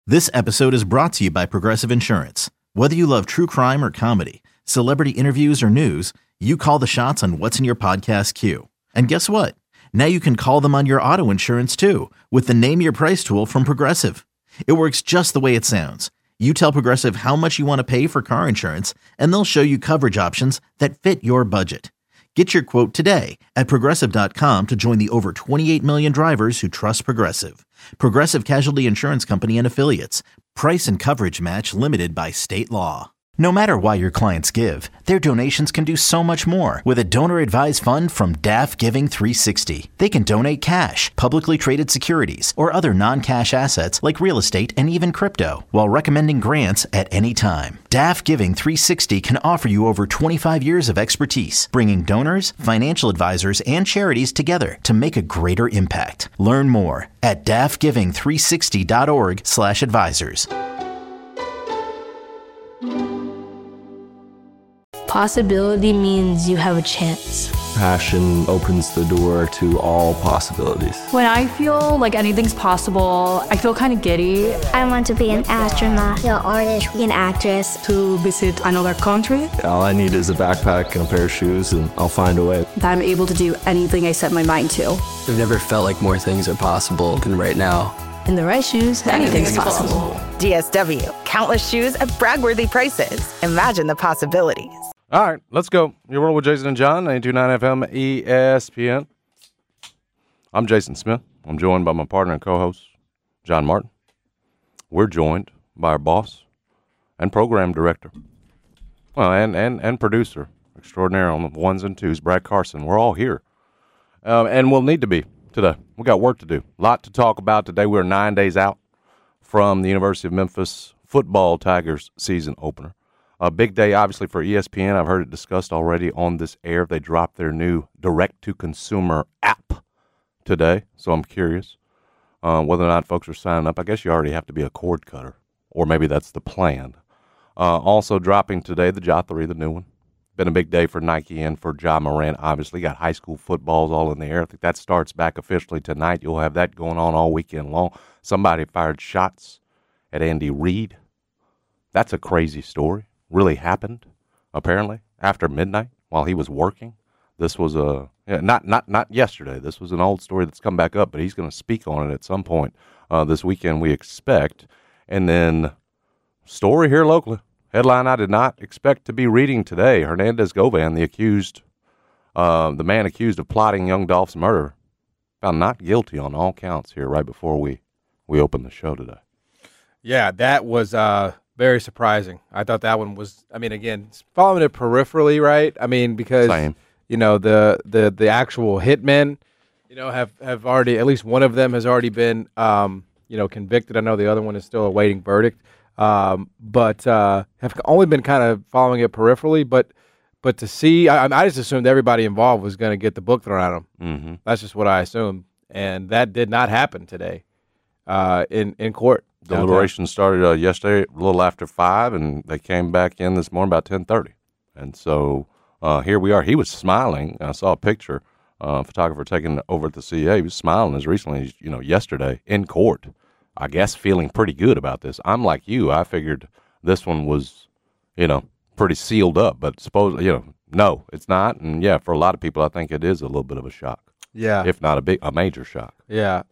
This episode is brought to you by Progressive Insurance. Whether you love true crime or comedy, celebrity interviews or news, you call the shots on what's in your podcast queue. And guess what? Now you can call them on your auto insurance too with the Name Your Price tool from Progressive. It works just the way it sounds. You tell Progressive how much you want to pay for car insurance, and they'll show you coverage options that fit your budget. Get your quote today at Progressive.com to join the over 28 million drivers who trust Progressive. Progressive Casualty Insurance Company and Affiliates. Price and coverage match limited by state law. No matter why your clients give, their donations can do so much more with a donor-advised fund from DAF Giving 360. They can donate cash, publicly traded securities, or other non-cash assets like real estate and even crypto, while recommending grants at any time. DAF Giving 360 can offer you over 25 years of expertise, bringing donors, financial advisors, and charities together to make a greater impact. Learn more at dafgiving360.org/advisors. Possibility means you have a chance. Passion opens the door to all possibilities. When I feel like anything's possible, I feel kind of giddy. I want to be an astronaut, an artist, an actress. To visit another country. All I need is a backpack and a pair of shoes, and I'll find a way. That I'm able to do anything I set my mind to. I've never felt like more things are possible than right now. In the right shoes, anything's possible. DSW, countless shoes at brag-worthy prices. Imagine the possibilities. All right, let's go. You're rolling with Jason and John, 92.9 FM ESPN. I'm Jason Smith. I'm joined by my partner and co-host, John Martin. We're joined by our boss and program director, well, and producer extraordinaire on the ones and twos, Brad Carson. We're all here, and we'll need to be today. We got work to do. A lot to talk about today. We're 9 days out from the University of Memphis football Tigers season opener. A big day, obviously, for ESPN. I've heard it discussed already on this air. They dropped their new direct-to-consumer app today, so I'm curious whether or not folks are signing up. I guess you already have to be a cord cutter, or maybe that's the plan. Also dropping today, the Ja 3, the new one. Been a big day for Nike and for Ja Morant, obviously. Got high school footballs all in the air. I think that starts back officially tonight. You'll have that going on all weekend long. Somebody fired shots at Andy Reid. That's a crazy story. Really happened, apparently, after midnight while he was working. This was not yesterday. This was an old story that's come back up, but he's going to speak on it at some point this weekend, we expect. And then story here locally. Headline I did not expect to be reading today. Hernandez Govan, the man accused of plotting young Dolph's murder, found not guilty on all counts here right before we open the show today. Yeah, that was very surprising. I thought that one was, again, following it peripherally, right? Because, Same. The actual hitmen, have already, at least one of them has already been, convicted. I know the other one is still awaiting verdict, but have only been kind of following it peripherally. But to see, I just assumed everybody involved was going to get the book thrown at them. Mm-hmm. That's just what I assumed. And that did not happen today in court. Deliberation started yesterday a little after 5, and they came back in this morning about 10:30. And so here we are. He was smiling. I saw a picture, photographer taking over at the CA. He was smiling as recently as, yesterday in court. I guess feeling pretty good about this. I'm like you. I figured this one was, pretty sealed up. But suppose, no, it's not. And, yeah, for a lot of people, I think it is a little bit of a shock. Yeah. If not a major shock. Yeah.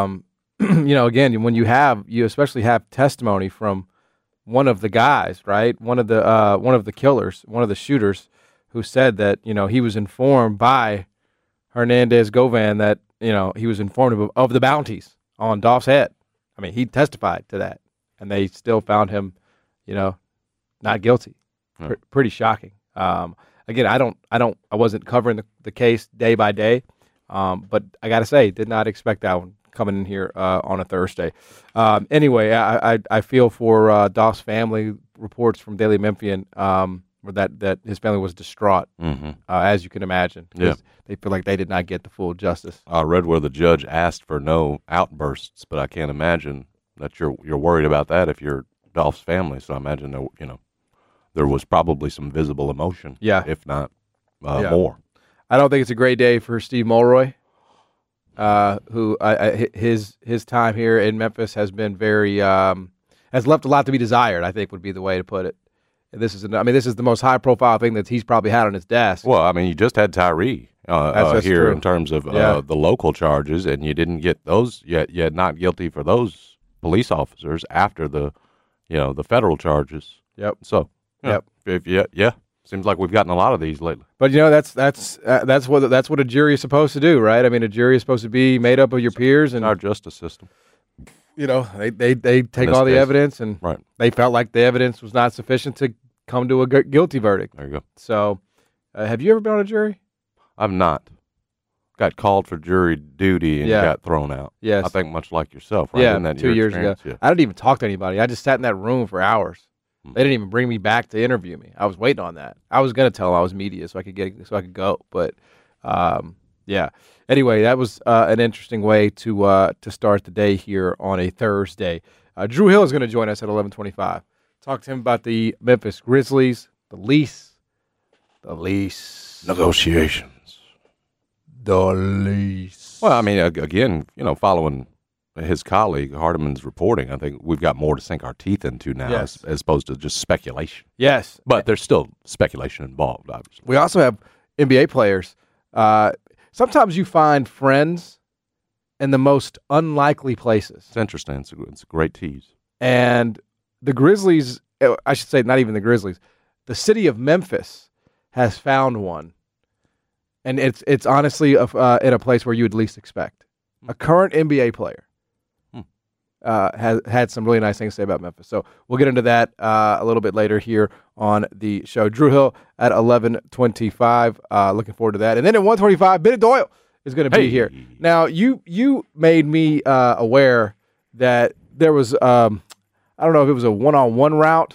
Again, when you especially have testimony from one of the guys, right? One of the killers, one of the shooters, who said that he was informed by Hernandez Govan that he was informed of the bounties on Dolph's head. He testified to that, and they still found him, not guilty. Pretty shocking. Again, I wasn't covering the case day by day, but I got to say, did not expect that one coming in here on a Thursday. Anyway, I feel for Dolph's family. Reports from Daily Memphian that his family was distraught, as you can imagine. Yeah. They feel like they did not get the full justice. I read where the judge asked for no outbursts, but I can't imagine that you're worried about that if you're Dolph's family. So I imagine there was probably some visible emotion, if not more. I don't think it's a great day for Steve Mulroy, who his time here in Memphis has been very has left a lot to be desired, I think would be the way to put it. And this is the most high profile thing that he's probably had on his desk. Well, I mean, you just had Tyree that's here true. in terms of the local charges, and you didn't get those yet. Yet not guilty for those police officers after the federal charges. Yep. So seems like we've gotten a lot of these lately. But that's what a jury is supposed to do, right? I mean, a jury is supposed to be made up of your peers and our justice system. They take all the evidence, and they felt like the evidence was not sufficient to come to a guilty verdict. There you go. So, have you ever been on a jury? I've not. Got called for jury duty and got thrown out. Yes. I think much like yourself, right? Yeah, Isn't that 2 years ago. Yeah. I didn't even talk to anybody. I just sat in that room for hours. They didn't even bring me back to interview me. I was waiting on that. I was going to tell them I was media so I could go. But Anyway, that was an interesting way to start the day here on a Thursday. Drew Hill is going to join us at 11:25. Talk to him about the Memphis Grizzlies, the lease negotiations. Well, I mean, again, following his colleague Hardiman's reporting, I think we've got more to sink our teeth into now as opposed to just speculation. Yes. But there's still speculation involved, obviously. We also have NBA players. Sometimes you find friends in the most unlikely places. It's interesting. It's a great tease. And the Grizzlies, I should say not even the Grizzlies, the city of Memphis has found one. And it's honestly in a place where you would least expect. A current NBA player has had some really nice things to say about Memphis. So we'll get into that a little bit later here on the show. Drew Hill at 11:25. Looking forward to that. And then at 1:25, Bennett Doyle is going to be here. Now, you made me aware that there was, I don't know if it was a one-on-one route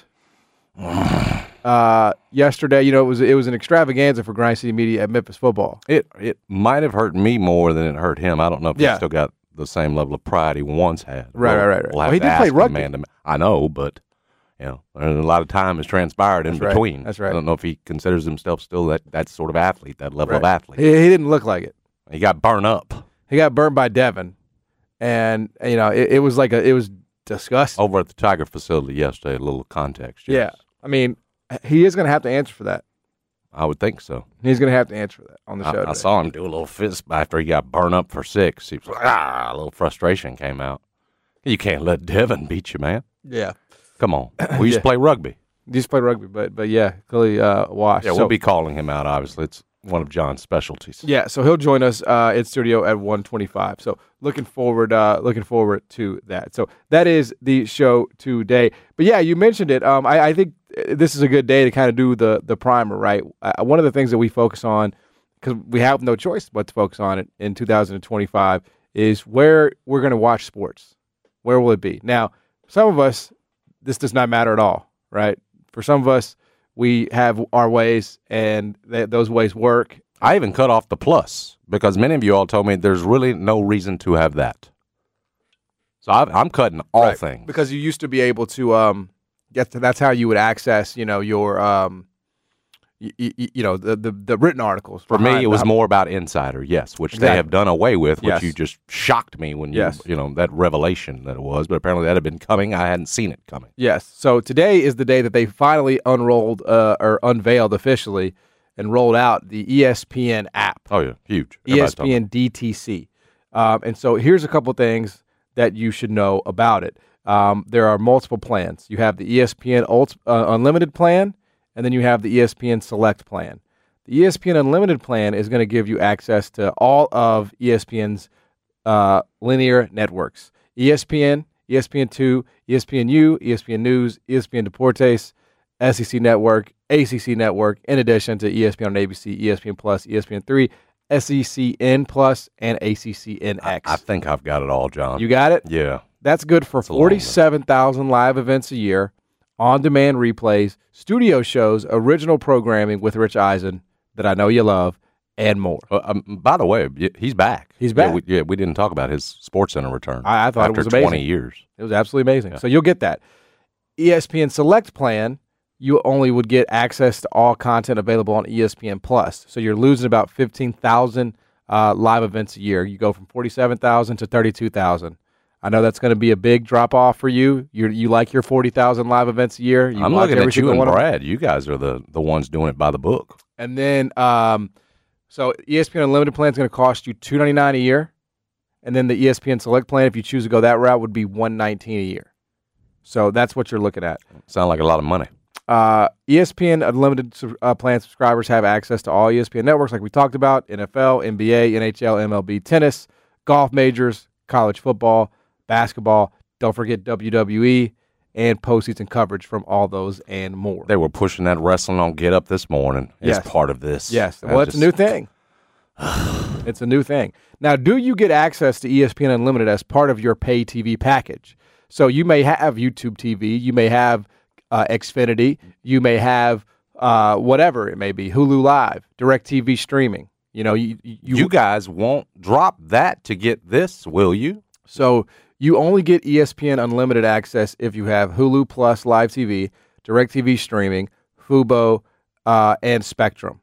yesterday. It was an extravaganza for Grind City Media at Memphis football. It might have hurt me more than it hurt him. I don't know if he still got the same level of pride he once had. Right. Well, he did play rugby. I know, but a lot of time has transpired in between. That's right. I don't know if he considers himself still that sort of athlete, that level of athlete. He didn't look like it. He got burned up. He got burned by Devin, and it was it was disgusting. Over at the Tiger facility yesterday. A little context. Yes. Yeah, I mean, he is going to have to answer for that. I would think so. He's going to have to answer for that on the show today. I saw him do a little fist after he got burned up for 6. He was like, a little frustration came out. You can't let Devin beat you, man. Yeah. Come on. We used to play rugby. Used to play rugby, but yeah, clearly washed. Yeah, we'll be calling him out, obviously. It's one of John's specialties. Yeah, so he'll join us in studio at 1:25. So looking forward to that. So that is the show today. But yeah, you mentioned it. I think this is a good day to kind of do the primer, right? One of the things that we focus on, because we have no choice but to focus on it in 2025, is where we're going to watch sports. Where will it be? Now, some of us, this does not matter at all, right? For some of us, we have our ways, and those ways work. I even cut off the plus because many of you all told me there's really no reason to have that. So I'm cutting all things. Because you used to be able to that's how you would access, your the written articles. For me, it was more about Insider, yes, which they have done away with, which you just shocked me when that revelation that it was. But apparently that had been coming. I hadn't seen it coming. Yes. So today is the day that they finally unrolled or unveiled officially and rolled out the ESPN app. Oh, yeah. Huge. ESPN DTC. And so here's a couple things that you should know about it. There are multiple plans. You have the ESPN Unlimited plan, and then you have the ESPN Select plan. The ESPN Unlimited plan is going to give you access to all of ESPN's linear networks. ESPN, ESPN2, ESPNU, ESPN News, ESPN Deportes, SEC Network, ACC Network, in addition to ESPN on ABC, ESPN Plus, ESPN3, SECN Plus, and ACCNX. I think I've got it all, John. You got it? Yeah. That's good for 47,000 live events a year, on-demand replays, studio shows, original programming with Rich Eisen that I know you love, and more. By the way, he's back. He's back. We didn't talk about his SportsCenter return. I thought it was amazing. After 20 years. It was absolutely amazing. Yeah. So you'll get that. ESPN Select plan, you only would get access to all content available on ESPN Plus. So you're losing about 15,000 live events a year. You go from 47,000 to 32,000. I know that's going to be a big drop off for you. You like your 40,000 live events a year. I'm looking at you and Brad. You guys are the ones doing it by the book. And then, so ESPN Unlimited plan is going to cost you $299 a year, and then the ESPN Select plan, if you choose to go that route, would be $119 a year. So that's what you're looking at. Sound like a lot of money. ESPN Unlimited plan subscribers have access to all ESPN networks, like we talked about: NFL, NBA, NHL, MLB, tennis, golf majors, college football, basketball. Don't forget WWE and postseason coverage from all those and more. They were pushing that wrestling on Get Up this morning as part of this. Yes. Well, it's a new thing. It's a new thing. Now, do you get access to ESPN Unlimited as part of your pay TV package? So you may have YouTube TV, you may have Xfinity, you may have whatever it may be, Hulu Live, DirecTV streaming. You know, you guys won't drop that to get this, will you? So you only get ESPN Unlimited access if you have Hulu Plus Live TV, DirecTV streaming, Fubo, and Spectrum.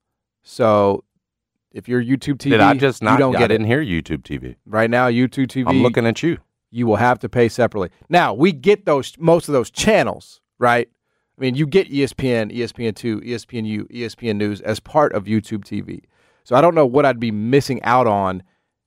So if you're YouTube TV, you don't get it. I didn't hear YouTube TV. Right now, YouTube TV. I'm looking at you. You will have to pay separately. Now, we get most of those channels, right? I mean, you get ESPN, ESPN2, ESPNU, ESPN News as part of YouTube TV. So I don't know what I'd be missing out on,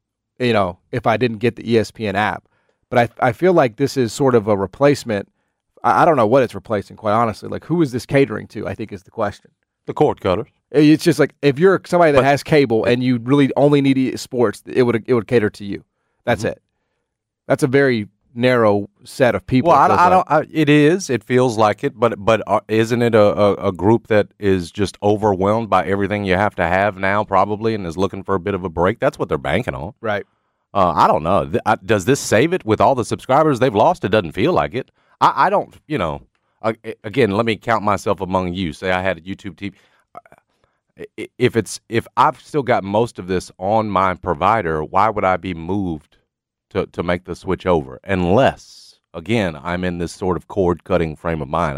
if I didn't get the ESPN app. But I feel like this is sort of a replacement. I don't know what it's replacing, quite honestly. Like, who is this catering to, I think, is the question. The cord cutters. It's just like, if you're somebody that has cable and you really only need sports, it would cater to you. That's it. That's a very narrow set of people. Well, it is. It feels like it, but isn't it a group that is just overwhelmed by everything you have to have now, probably, and is looking for a bit of a break? That's what they're banking on. Right. I don't know. Does this save it with all the subscribers they've lost? It doesn't feel like it. I don't, again, let me count myself among you. Say I had a YouTube TV. If I've still got most of this on my provider, why would I be moved to make the switch over? Unless, again, I'm in this sort of cord-cutting frame of mind.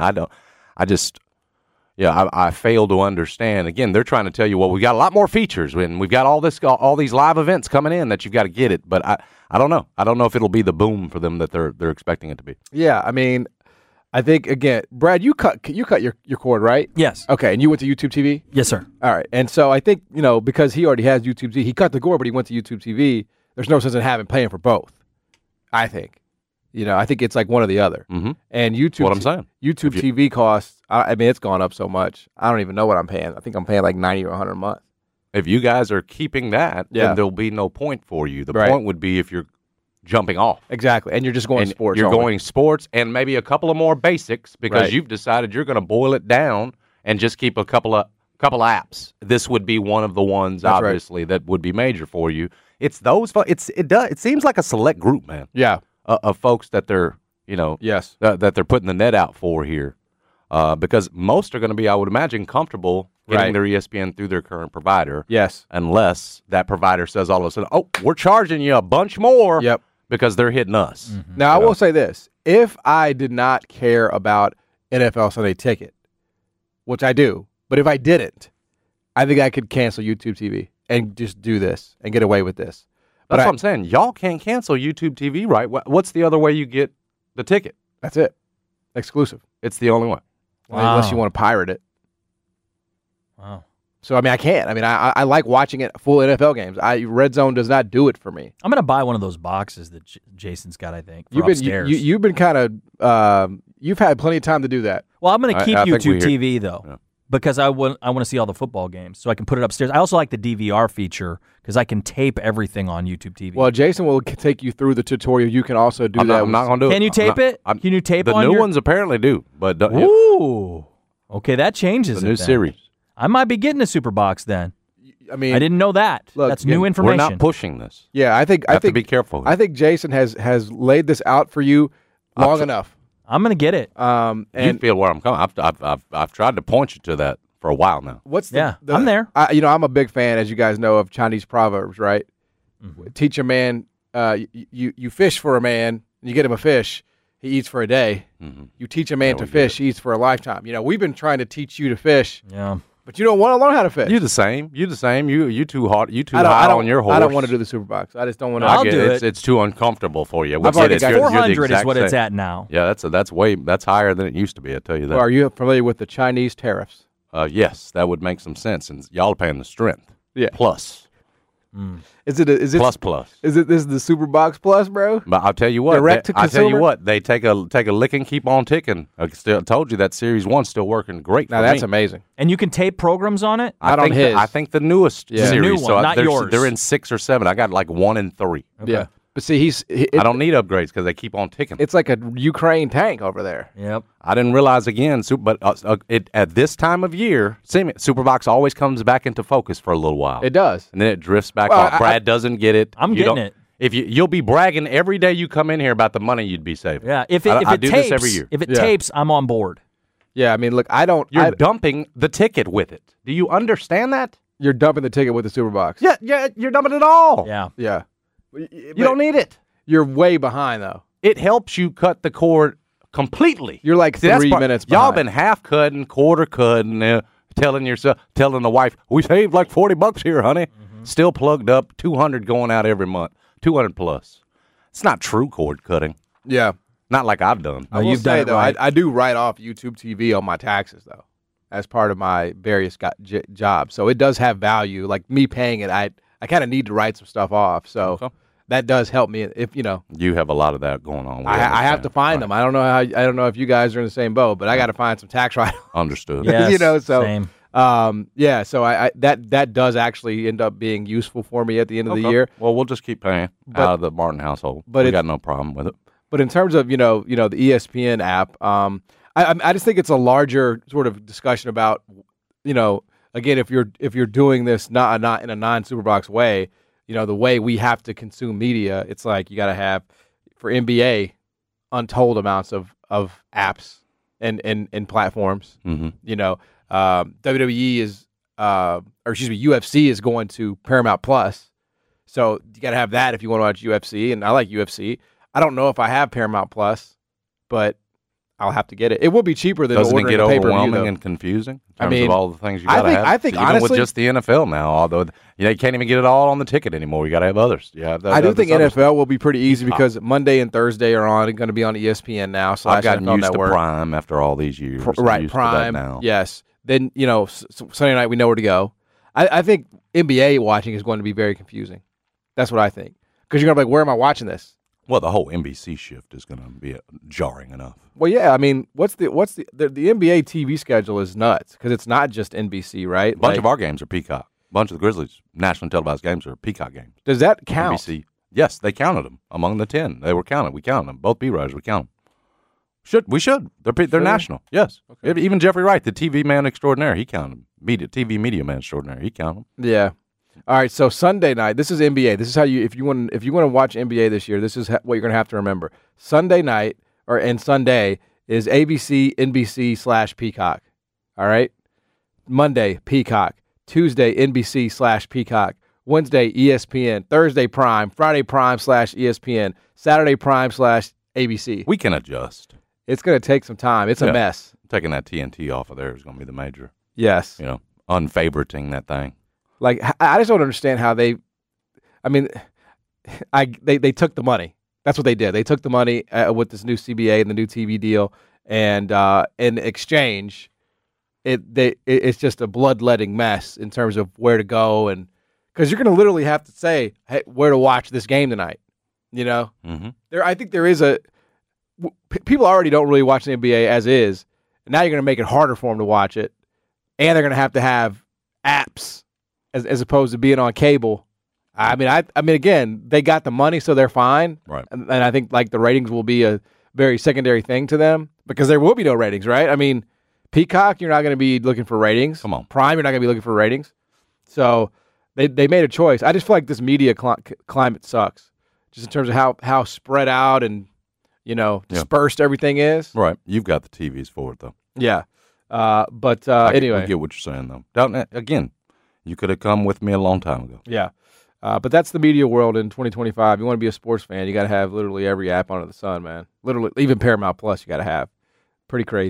I fail to understand. Again, they're trying to tell you, well, we got a lot more features, and we've got all these live events coming in that you've got to get it. But I don't know. I don't know if it'll be the boom for them that they're expecting it to be. Yeah, I mean, I think, again, Brad, you cut your cord, right? Yes. Okay, and you went to YouTube TV? Yes, sir. All right, and so I think, because he already has YouTube TV, he cut the cord, but he went to YouTube TV. There's no sense in paying for both, I think. I think it's like one or the other. Mm-hmm. And YouTube, what I'm saying. YouTube TV costs, it's gone up so much. I don't even know what I'm paying. I think I'm paying like $90 or $100 a month. If you guys are keeping that, then there'll be no point for you. The point would be if you're jumping off. Exactly. And you're just going sports. You're going sports and maybe a couple of more basics because you've decided you're going to boil it down and just keep a couple of apps. This would be one of the ones, obviously, that would be major for you. It's those. It seems like a select group, man. Yeah. Of folks that they're, that they're putting the net out for here, because most are going to be, I would imagine, comfortable getting their ESPN through their current provider. Yes. Unless that provider says all of a sudden, oh, we're charging you a bunch more. Yep. Because they're hitting us. Mm-hmm. Now, I will say this. If I did not care about NFL Sunday Ticket, which I do, but if I didn't, I think I could cancel YouTube TV and just do this and get away with this. That's what I'm saying. Y'all can't cancel YouTube TV, right? What's the other way you get the ticket? That's it. Exclusive. It's the only way. Wow. Unless you want to pirate it. Wow. So, I can't. I like watching it full NFL games. Red Zone does not do it for me. I'm going to buy one of those boxes that Jason's got, I think, for upstairs. You've been kind of, you've had plenty of time to do that. Well, I'm going to keep YouTube TV, though, because I want to see all the football games, so I can put it upstairs. I also like the DVR feature because I can tape everything on YouTube TV. Well, Jason will take you through the tutorial. You can also do that. I'm not going to do it. Can you tape it? Can you tape the on new ones apparently do. But Ooh. Okay, that changes the new series. I might be getting a super box then. I mean, I didn't know that. Look, that's new information. We're not pushing this. Yeah, I think to be careful. I think Jason has laid this out for you long enough. I'm going to get it. And you feel where I'm coming. I've tried to point you to that for a while now. What's I'm there. I'm a big fan, as you guys know, of Chinese proverbs, right? Mm-hmm. Teach a man, you fish for a man, you get him a fish, he eats for a day. Mm-hmm. You teach a man to fish, he eats for a lifetime. We've been trying to teach you to fish But you don't want to learn how to fish. You the same. You too hot. You too high on your horse. I don't want to do the Superbox. I just don't want to. I'll do it. It's too uncomfortable for you. I've already got 400 is what it's at now. Yeah, that's higher than it used to be. I tell you that. Well, are you familiar with the Chinese tariffs? Yes, that would make some sense. And y'all are paying the strength. Yeah. Plus. Is it plus? Is it this is the Superbox Plus, bro? But I'll tell you what. Direct to I'll tell you consumer? what. They take a lick and keep on ticking. I still told you that Series 1's still working great. Now for that's me. amazing. And you can tape programs on it? I think the newest series. The new one, so not yours. They're in 6 or 7. I got like 1 and 3. Okay. Yeah. But see, I don't need upgrades because they keep on ticking. It's like a Ukraine tank over there. Yep. I didn't realize again, but at this time of year, Superbox always comes back into focus for a little while. It does. And then it drifts back off. Brad doesn't get it. I'm getting it. If you'll be bragging every day you come in here about the money you'd be saving. Yeah. If I it do tapes, this every year. If it tapes, I'm on board. Yeah, I mean, look, You're dumping the ticket with it. Do you understand that? You're dumping the ticket with the Superbox. Yeah, you're dumping it all. Yeah. Yeah. You don't need it. You're way behind, though. It helps you cut the cord completely. You're like 3 minutes behind. Y'all been half cutting, quarter cutting, telling the wife, we saved like $40 here, honey. Mm-hmm. Still plugged up, 200 going out every month, 200 plus. It's not true cord cutting. Yeah. Not like I've done. You've done it, though. Right. I do write off YouTube TV on my taxes, though, as part of my various jobs. So it does have value. Like me paying it, I kind of need to write some stuff off. So. Okay. That does help me if you have a lot of that going on. I have to find them. I don't know if you guys are in the same boat, but I got to find some tax write-offs. Understood. Yes, so same. Yeah, so I that does actually end up being useful for me at the end of the year. Well, we'll just keep paying out of the Martin household. But we got no problem with it. But in terms of the ESPN app, I just think it's a larger sort of discussion about again if you're doing this not in a non-Superbox way. The way we have to consume media, it's like you got to have, for NBA, untold amounts of apps and platforms. Mm-hmm. WWE is, UFC is going to Paramount Plus. So you got to have that if you want to watch UFC. And I like UFC. I don't know if I have Paramount Plus, but I'll have to get it. It will be cheaper than ordering a pay-per-view. Doesn't it get overwhelming and confusing in terms of all the things you got to have? I think even honestly, with just the NFL now, although you can't even get it all on the ticket anymore. You got to have others. I do think NFL will be pretty easy because Monday and Thursday are going to be on ESPN now. I've gotten NFL used Network. to Prime after all these years. Right, Prime. Now. Yes. Then Sunday night we know where to go. I think NBA watching is going to be very confusing. That's what I think because you're going to be like, where am I watching this? Well, the whole NBC shift is going to be jarring enough. Well, yeah. I mean, what's the NBA TV schedule is nuts because it's not just NBC, right? A bunch of our games are Peacock. A bunch of the Grizzlies' nationally televised games are Peacock games. Does that count? NBC. Yes, they counted them among the 10. They were counted. We counted them. Both B-Riders, we count them. We should. They're national. Yes. Okay. Even Jeffrey Wright, the TV man extraordinaire, he counted them. TV media man extraordinaire, he counted them. Yeah. All right, so Sunday night, this is NBA. This is how if you want to watch NBA this year, this is what you're going to have to remember. Sunday night and Sunday is ABC, NBC / Peacock. All right? Monday, Peacock. Tuesday, NBC / Peacock. Wednesday, ESPN. Thursday, Prime. Friday, Prime / ESPN. Saturday, Prime / ABC. We can adjust. It's going to take some time. It's a mess. Taking that TNT off of there is going to be the major. Yes. Unfavoriting that thing. Like, I just don't understand how they took the money. That's what they did. They took the money with this new CBA and the new TV deal, and in exchange, it's just a bloodletting mess in terms of where to go, and because you're going to literally have to say, hey, where to watch this game tonight. Mm-hmm. I think there is people already don't really watch the NBA as is, and now you're going to make it harder for them to watch it, and they're going to have apps. As opposed to being on cable. I mean, again, they got the money, so they're fine. Right. And I think like the ratings will be a very secondary thing to them because there will be no ratings, right? I mean, Peacock, you're not going to be looking for ratings. Come on. Prime, you're not going to be looking for ratings. So they made a choice. I just feel like this media climate sucks, just in terms of how spread out and dispersed everything is. Right. You've got the TVs for it though. Yeah. But anyway, I get what you're saying though. Again. You could have come with me a long time ago. Yeah. But that's the media world in 2025. You want to be a sports fan, you got to have literally every app under the sun, man. Literally, even Paramount Plus you got to have. Pretty crazy.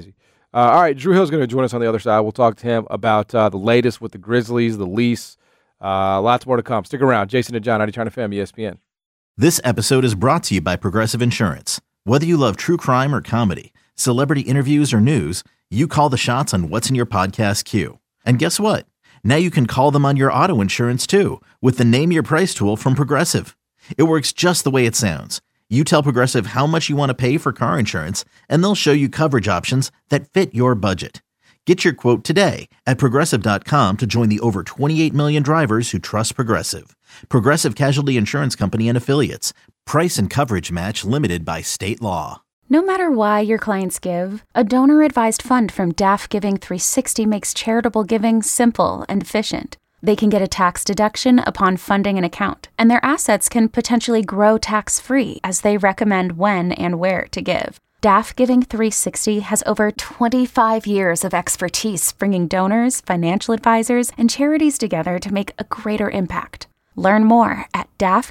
All right, Drew Hill's going to join us on the other side. We'll talk to him about the latest with the Grizzlies, the lease. Lots more to come. Stick around. Jason and John, 92.9 FM, ESPN. This episode is brought to you by Progressive Insurance. Whether you love true crime or comedy, celebrity interviews or news, you call the shots on what's in your podcast queue. And guess what? Now you can call them on your auto insurance too with the Name Your Price tool from Progressive. It works just the way it sounds. You tell Progressive how much you want to pay for car insurance, and they'll show you coverage options that fit your budget. Get your quote today at Progressive.com to join the over 28 million drivers who trust Progressive. Progressive Casualty Insurance Company and Affiliates. Price and coverage match limited by state law. No matter why your clients give, a donor-advised fund from DAF Giving 360 makes charitable giving simple and efficient. They can get a tax deduction upon funding an account, and their assets can potentially grow tax-free as they recommend when and where to give. DAF Giving 360 has over 25 years of expertise bringing donors, financial advisors, and charities together to make a greater impact. Learn more at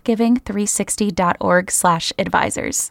dafgiving360.org/advisors.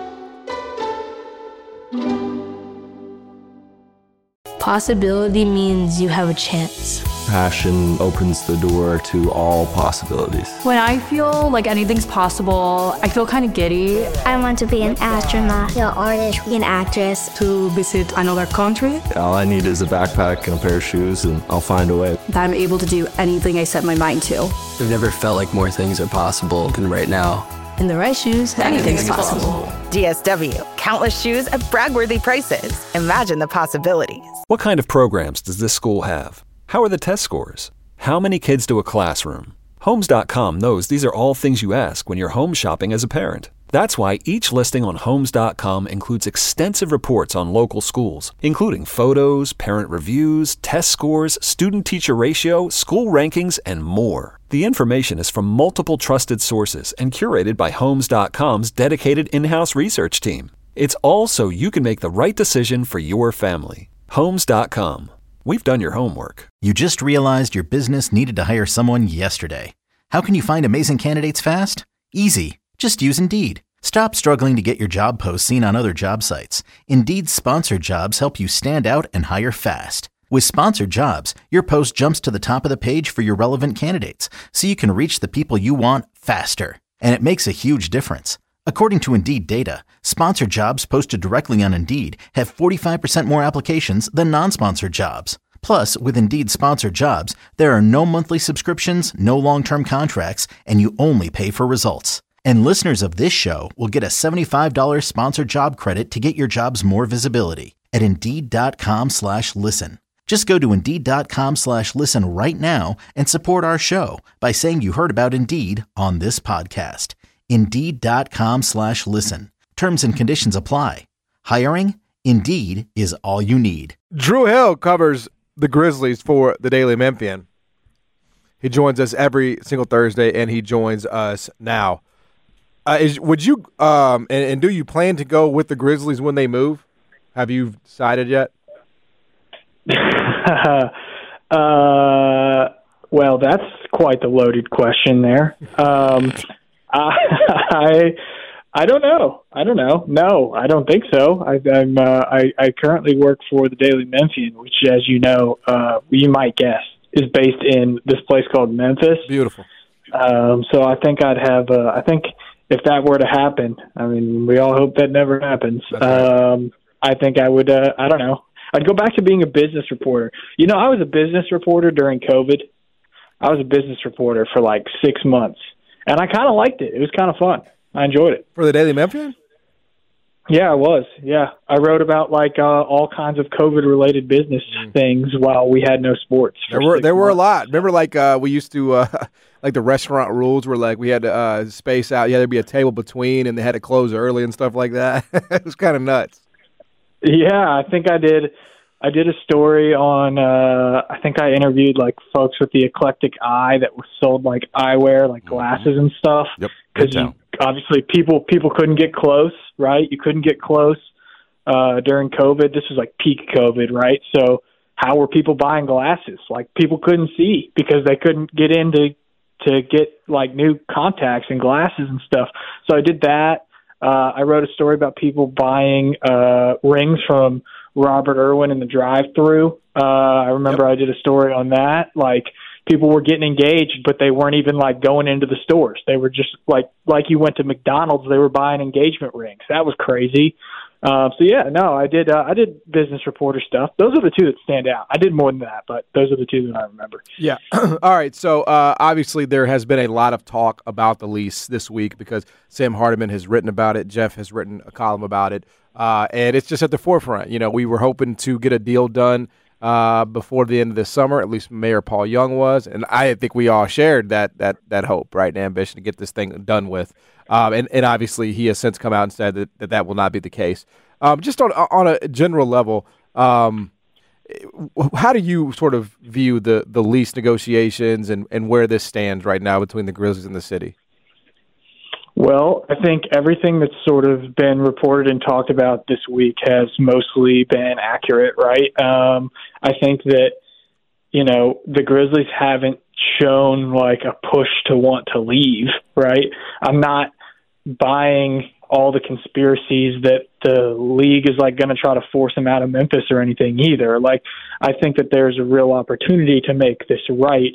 Possibility means you have a chance. Passion opens the door to all possibilities. When I feel like anything's possible, I feel kind of giddy. I want to be an astronaut, an artist, an actress. To visit another country. All I need is a backpack and a pair of shoes, and I'll find a way. That I'm able to do anything I set my mind to. I've never felt like more things are possible than right now. In the right shoes, Anything's possible. DSW, countless shoes at brag-worthy prices. Imagine the possibilities. What kind of programs does this school have? How are the test scores? How many kids do a classroom? Homes.com knows these are all things you ask when you're home shopping as a parent. That's why each listing on Homes.com includes extensive reports on local schools, including photos, parent reviews, test scores, student-teacher ratio, school rankings, and more. The information is from multiple trusted sources and curated by Homes.com's dedicated in-house research team. It's all so you can make the right decision for your family. Homes.com. We've done your homework. You just realized your business needed to hire someone yesterday. How can you find amazing candidates fast? Easy. Just use Indeed. Stop struggling to get your job posts seen on other job sites. Indeed's sponsored jobs help you stand out and hire fast. With sponsored jobs, your post jumps to the top of the page for your relevant candidates, so you can reach the people you want faster. And it makes a huge difference. According to Indeed data, sponsored jobs posted directly on Indeed have 45% more applications than non-sponsored jobs. Plus, with Indeed sponsored jobs, there are no monthly subscriptions, no long-term contracts, and you only pay for results. And listeners of this show will get a $75 sponsored job credit to get your jobs more visibility at Indeed.com/listen. Just go to Indeed.com/listen right now and support our show by saying you heard about Indeed on this podcast. Indeed.com/listen. Terms and conditions apply. Hiring? Indeed is all you need. Drew Hill covers the Grizzlies for the Daily Memphian. He joins us every single Thursday, and he joins us now. Would you and do you plan to go with the Grizzlies when they move? Have you decided yet? Well, that's quite the loaded question there. I don't know. No, I don't think so. I currently work for the Daily Memphian, which, as you know, you might guess, is based in this place called Memphis. Beautiful. So I think I'd have. I think if that were to happen, I mean, we all hope that never happens. Right. I think I would. I don't know. I'd go back to being a business reporter. You know, I was a business reporter during COVID. I was a business reporter for like 6 months, and I kind of liked it. It was kind of fun. I enjoyed it. For the Daily Memphian? Yeah, I was. Yeah. I wrote about like all kinds of COVID-related business things while we had no sports. There were a lot. Remember, like we used to, like the restaurant rules were like we had to space out. Yeah, there'd be a table between, and they had to close early and stuff like that. It was kind of nuts. Yeah, I think I did a story on, I think I interviewed like folks with the eclectic eye that was sold like eyewear, like glasses and stuff. Yep. Because obviously people couldn't get close, right? You couldn't get close during COVID. This was like peak COVID, right? So how were people buying glasses? Like people couldn't see because they couldn't get in to get like new contacts and glasses and stuff. So I did that. I wrote a story about people buying rings from Robert Irwin in the drive-thru. I remember I did a story on that. Like, people were getting engaged, but they weren't even like going into the stores. They were just like you went to McDonald's, they were buying engagement rings. That was crazy. I did business reporter stuff. Those are the two that stand out. I did more than that, but those are the two that I remember. Yeah. All right. So obviously there has been a lot of talk about the lease this week because Sam Hardiman has written about it. Jeff has written a column about it. And it's just at the forefront. You know, we were hoping to get a deal done before the end of this summer. At least Mayor Paul Young was. And I think we all shared that hope, right, and ambition to get this thing done with. And obviously he has since come out and said that will not be the case. Just on a general level, how do you sort of view the lease negotiations and where this stands right now between the Grizzlies and the city? Well, I think everything that's sort of been reported and talked about this week has mostly been accurate, right? I think that, you know, the Grizzlies haven't shown like a push to want to leave, right? I'm not buying all the conspiracies that the league is like going to try to force him out of Memphis or anything either. Like, I think that there's a real opportunity to make this right.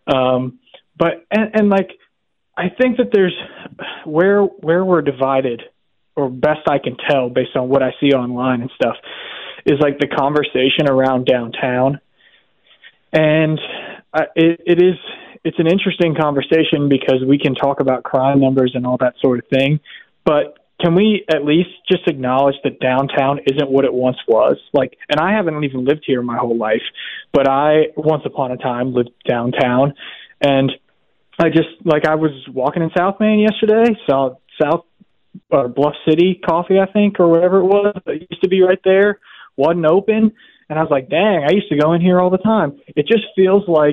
I think that there's where we're divided, or best I can tell based on what I see online and stuff, is like the conversation around downtown. And it's an interesting conversation because we can talk about crime numbers and all that sort of thing, but can we at least just acknowledge that downtown isn't what it once was? Like, and I haven't even lived here my whole life, but I once upon a time lived downtown, and I was walking in South Main yesterday, saw Bluff City Coffee, I think, or whatever it was, that used to be right there, wasn't open, and I was like, dang, I used to go in here all the time. It just feels like,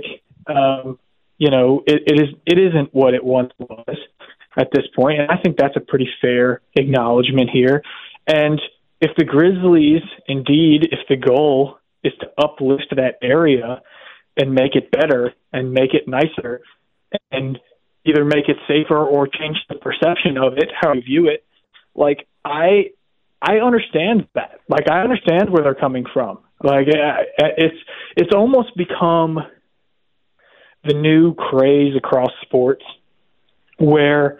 it isn't what it once was at this point, and I think that's a pretty fair acknowledgement here. And if the Grizzlies, indeed, if the goal is to uplift that area and make it better and make it nicer, and either make it safer or change the perception of it, how you view it, like, I understand that. Like, I understand where they're coming from. Like, it's almost become the new craze across sports where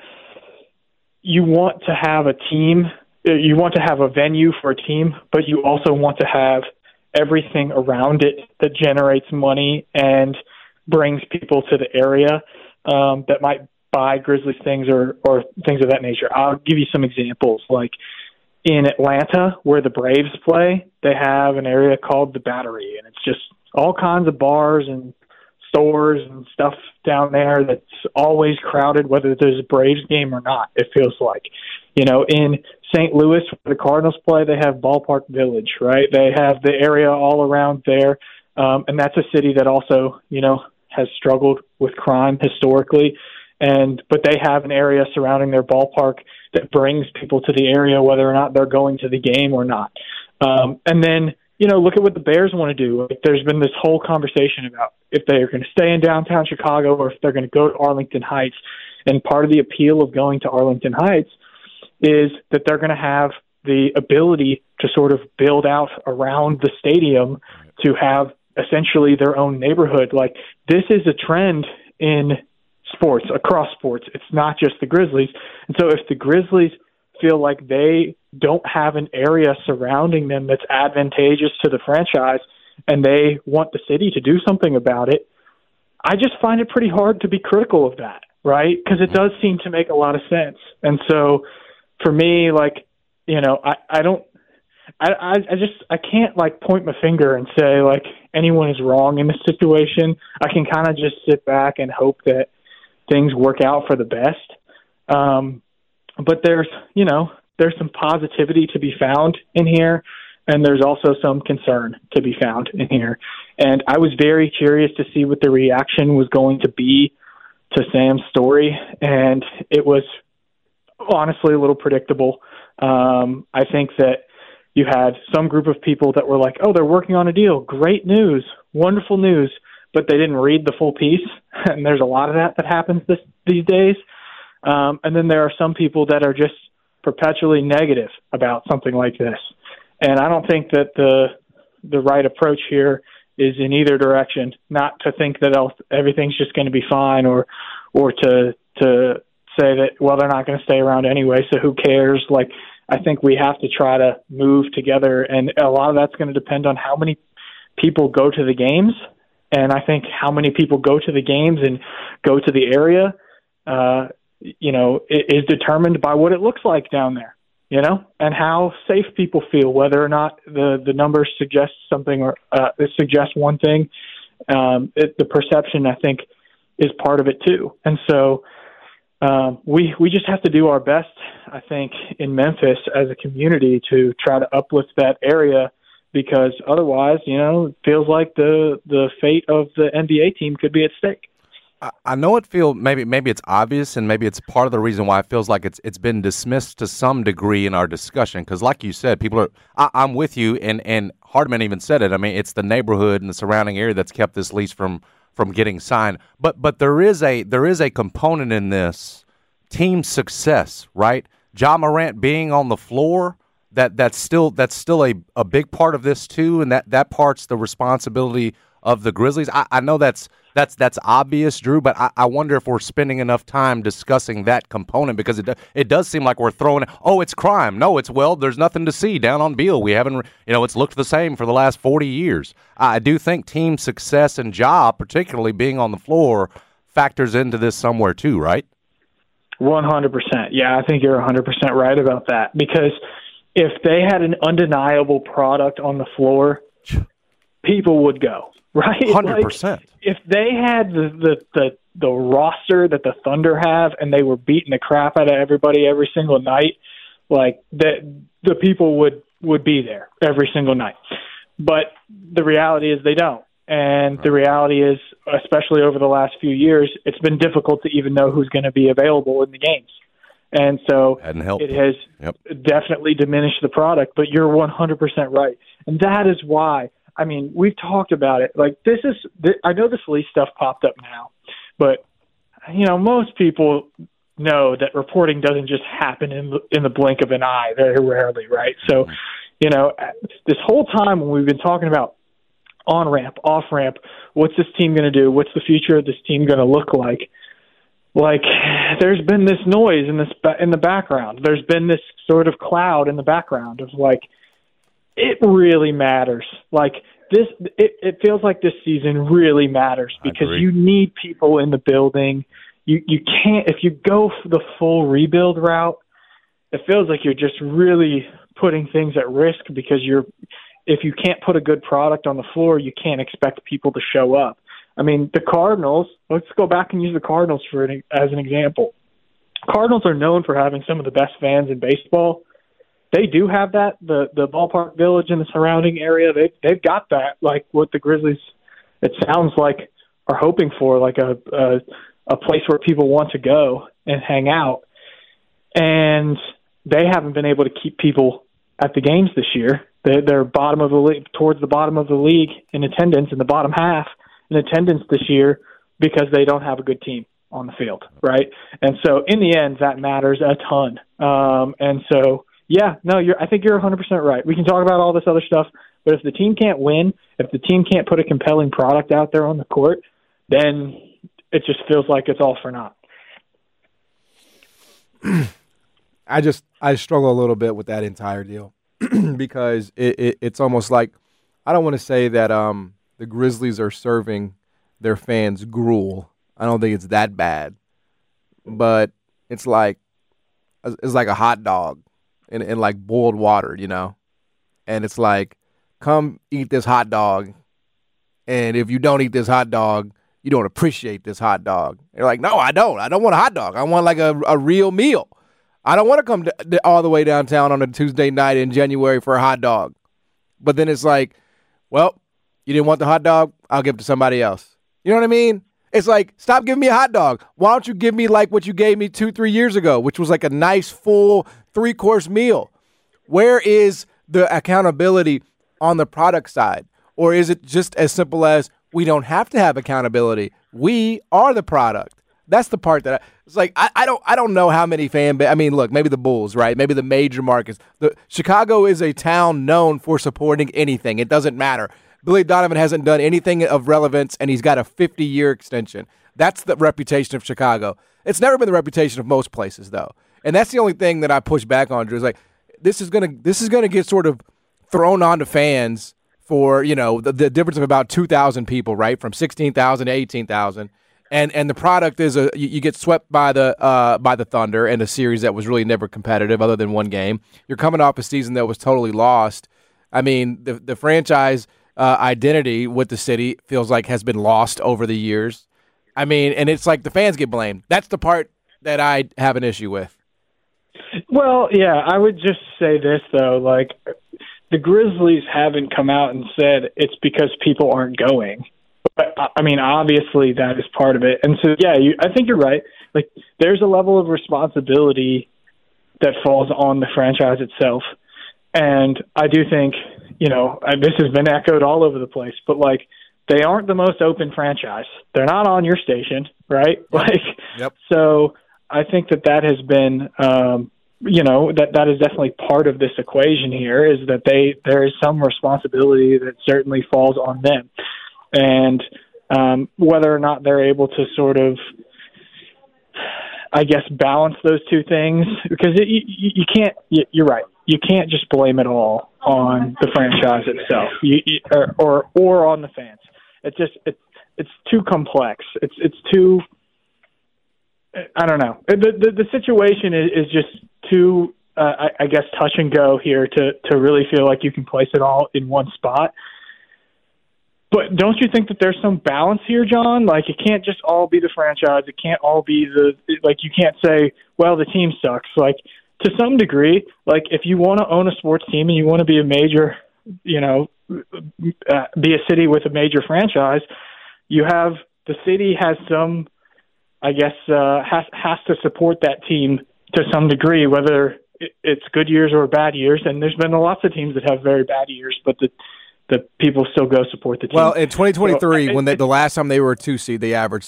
you want to have a team, you want to have a venue for a team, but you also want to have everything around it that generates money and brings people to the area that might buy Grizzlies things or things of that nature. I'll give you some examples. Like in Atlanta, where the Braves play, they have an area called the Battery, and it's just all kinds of bars and stores and stuff down there that's always crowded, whether there's a Braves game or not, it feels like. You know, in St. Louis, where the Cardinals play, they have Ballpark Village, right? They have the area all around there, and that's a city that also, you know, has struggled with crime historically, but they have an area surrounding their ballpark that brings people to the area whether or not they're going to the game or not. And then, you know, look at what the Bears want to do. Like, there's been this whole conversation about if they're going to stay in downtown Chicago or if they're going to go to Arlington Heights. And part of the appeal of going to Arlington Heights is that they're going to have the ability to sort of build out around the stadium to have essentially their own neighborhood. Like, this is a trend in sports, across sports. It's not just the Grizzlies. And so if the Grizzlies feel like they don't have an area surrounding them that's advantageous to the franchise and they want the city to do something about it, I just find it pretty hard to be critical of that, right? Because it does seem to make a lot of sense. And so for me, like, you know, I can't like point my finger and say like anyone is wrong in this situation. I can kind of just sit back and hope that things work out for the best. But there's some positivity to be found in here, and there's also some concern to be found in here. And I was very curious to see what the reaction was going to be to Sam's story, and it was honestly a little predictable. I think that you had some group of people that were like, oh, they're working on a deal. Great news, wonderful news. But they didn't read the full piece. And there's a lot of that happens these days. And then there are some people that are just perpetually negative about something like this. And I don't think that the right approach here is in either direction, not to think that everything's just going to be fine or to say that, well, they're not going to stay around anyway, so who cares? Like, I think we have to try to move together, and a lot of that's going to depend on how many people go to the games. And I think how many people go to the games and go to the area, is determined by what it looks like down there, and how safe people feel, whether or not the numbers suggest something or suggest one thing. The perception, I think, is part of it too. And so we just have to do our best, I think, in Memphis as a community to try to uplift that area, because otherwise, it feels like the fate of the NBA team could be at stake. I know it feels maybe it's obvious, and maybe it's part of the reason why it feels like it's been dismissed to some degree in our discussion. Because, like you said, people are. I'm with you, and Hardman even said it. I mean, it's the neighborhood and the surrounding area that's kept this lease from getting signed. But there is a component in this team success, right? Ja Morant being on the floor. That's still a big part of this too, and that part's the responsibility of the Grizzlies. I know that's obvious, Drew, but I wonder if we're spending enough time discussing that component, because it does seem like we're throwing it, it's crime. No, there's nothing to see down on Beale. We haven't, it's looked the same for the last 40 years. I do think team success and Ja, particularly being on the floor, factors into this somewhere too, right? 100%. Yeah, I think you're 100% right about that, because if they had an undeniable product on the floor, people would go, right? 100%. Like, if they had the roster that the Thunder have and they were beating the crap out of everybody every single night, like the people would be there every single night. But the reality is they don't. And the reality is, especially over the last few years, it's been difficult to even know who's going to be available in the games. And so it has definitely diminished the product, but you're 100% right. And that is why, I mean, we've talked about it. Like, I know this lease stuff popped up now, but, most people know that reporting doesn't just happen in the blink of an eye, very rarely, right? So, this whole time when we've been talking about on-ramp, off-ramp, what's this team going to do? What's the future of this team going to look like? Like, there's been this noise in the background. There's been this sort of cloud in the background of, like, it really matters. Like, it feels like this season really matters, because you need people in the building. You can't, if you go for the full rebuild route, it feels like you're just really putting things at risk, because if you can't put a good product on the floor, you can't expect people to show up. I mean, the Cardinals, let's go back and use the Cardinals as an example. Cardinals are known for having some of the best fans in baseball. They do have that, the ballpark village and the surrounding area. They've got that, like what the Grizzlies, it sounds like, are hoping for, like a place where people want to go and hang out. And they haven't been able to keep people at the games this year. They're bottom of the league, towards the bottom of the league in attendance, in the bottom half in attendance this year, because they don't have a good team on the field, right? And so in the end, that matters a ton. And so, I think you're 100% right. We can talk about all this other stuff, but if the team can't win, if the team can't put a compelling product out there on the court, then it just feels like it's all for naught. I struggle a little bit with that entire deal because it's almost like, I don't want to say that the Grizzlies are serving their fans gruel. I don't think it's that bad, but it's like a hot dog in like boiled water, and it's like, come eat this hot dog, and if you don't eat this hot dog, you don't appreciate this hot dog. You're like, no, I don't want a hot dog. I want like a real meal. I don't want to come all the way downtown on a Tuesday night in January for a hot dog. But then it's like, well, you didn't want the hot dog? I'll give it to somebody else. You know what I mean? It's like, stop giving me a hot dog. Why don't you give me like what you gave me 2-3 years ago, which was like a nice full 3-course meal? Where is the accountability on the product side? Or is it just as simple as, we don't have to have accountability? We are the product. That's the part that it's like I don't know how many I mean, look, maybe the Bulls, right? Maybe the major markets. Chicago is a town known for supporting anything. It doesn't matter. Billy Donovan hasn't done anything of relevance, and he's got a 50-year extension. That's the reputation of Chicago. It's never been the reputation of most places, though. And that's the only thing that I push back on, Drew, is like this is gonna get sort of thrown onto fans for, you know, the difference of about 2,000 people, right, from 16,000 to 18,000. And the product is you get swept by the Thunder in a series that was really never competitive other than one game. You're coming off a season that was totally lost. I mean, the franchise identity with the city feels like has been lost over the years. I mean, and it's like the fans get blamed. That's the part that I have an issue with. Well, yeah, I would just say this, though. Like, the Grizzlies haven't come out and said it's because people aren't going. But, I mean, obviously that is part of it. And so, yeah, I think you're right. Like, there's a level of responsibility that falls on the franchise itself. And I do think, you know, this has been echoed all over the place, but, like, they aren't the most open franchise. They're not on your station, right? Yep. So I think that has been, you know, that is definitely part of this equation here, is that there is some responsibility that certainly falls on them. And whether or not they're able to sort of, I guess, balance those two things, because you can't. You're right. You can't just blame it all on the franchise itself, or on the fans. It's just it's too complex. It's too. I don't know. The situation is just too, I guess, touch and go here to really feel like you can place it all in one spot. But don't you think that there's some balance here, John? Like, it can't just all be the franchise. It can't all be you can't say, well, the team sucks. Like, to some degree, like, if you want to own a sports team and you want to be a major, you know, be a city with a major franchise, the city has some, I guess, has to support that team to some degree, whether it's good years or bad years. And there's been lots of teams that have very bad years, but the people still go support the team. Well, in 2023, when the last time they were a 2 seed, they averaged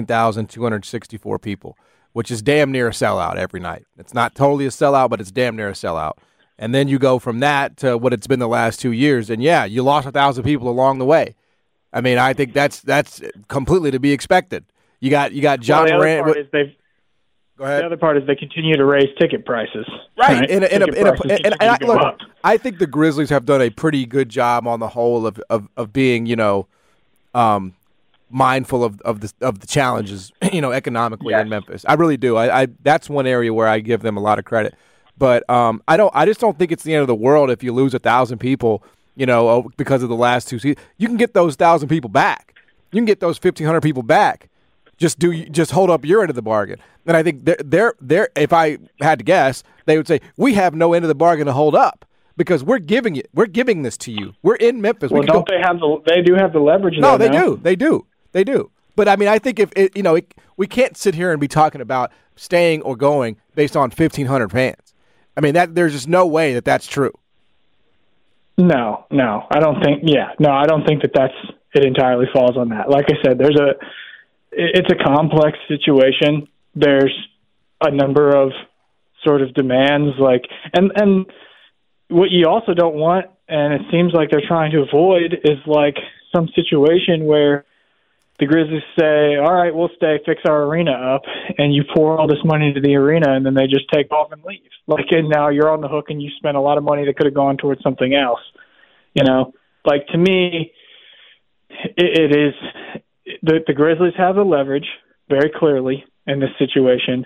17,264 people, which is damn near a sellout every night. It's not totally a sellout, but it's damn near a sellout. And then you go from that to what it's been the last 2 years, and yeah, you lost 1,000 people along the way. I mean, I think that's completely to be expected. You got John Morant. Go ahead. The other part is they continue to raise ticket prices. Right. Look, I think the Grizzlies have done a pretty good job on the whole of being, you know, mindful of the challenges, you know, economically in Memphis. I really do. I that's one area where I give them a lot of credit. But I just don't think it's the end of the world if you lose 1,000 people, you know, because of the last 2 seasons. You can get those 1,000 people back. You can get those 1,500 people back. Just hold up your end of the bargain. And I think they're if I had to guess, they would say, we have no end of the bargain to hold up because we're giving this to you. We're in Memphis. Well, they do have the leverage? No, they do. But I mean, I think we can't sit here and be talking about staying or going based on 1,500 fans. I mean, there's just no way that that's true. No, I don't think. Yeah, no, I don't think that it entirely falls on that. Like I said, it's a complex situation. There's a number of sort of demands, and what you also don't want, and it seems like they're trying to avoid, is like some situation where the Grizzlies say, all right, we'll stay, fix our arena up, and you pour all this money into the arena, and then they just take off and leave. And now you're on the hook, and you spent a lot of money that could have gone towards something else. You know, to me, it is the Grizzlies have the leverage very clearly in this situation,